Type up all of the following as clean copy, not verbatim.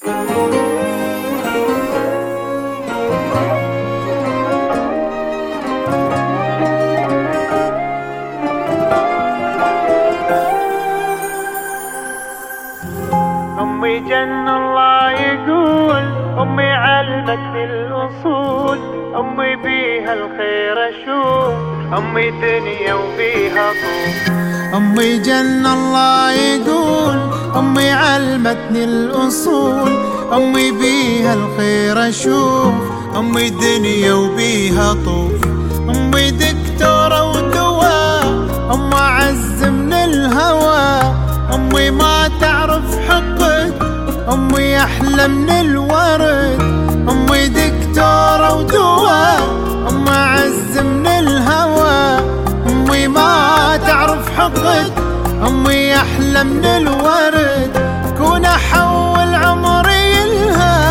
أمي جن الله يقول، أمي علمتني الأصول، أمي بيها الخير أشوف، أمي دنيا وبيها طول. أمي جن الله يقول، أمي علمتني الأصول، أمي بيها الخير أشوف، أمي دنيا وبيها طوف. أمي دكتورة ودواء، أمي أعز من الهوى، أمي ما تعرف حقد، أمي أحلى من الورد. أمي دكتورة ودواء، أمي أعز من الهوى، أمي ما تعرف حقد، أمي أحلى من الورد. كون أحول عمري لها،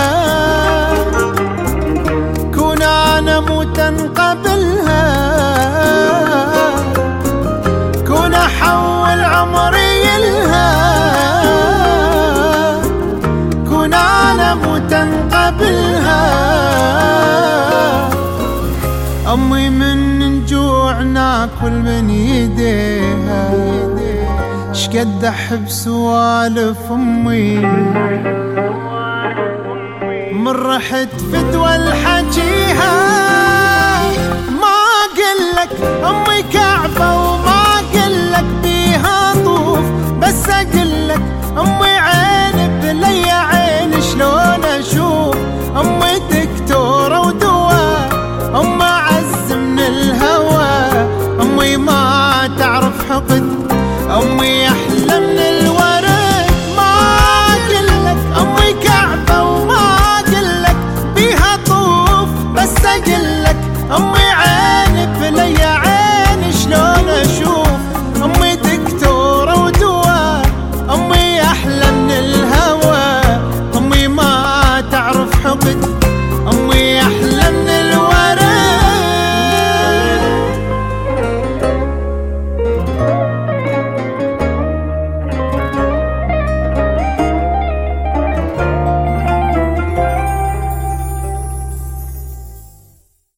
كون أنا موتا قبلها، كون أحول عمري لها، كون أنا موتا قبلها. أمي من جوع ناكل من يديها، شقد أحب سوالف أمي، من رحت فدوى الحجيها. ما أقلك أمي كعبة وما أقلك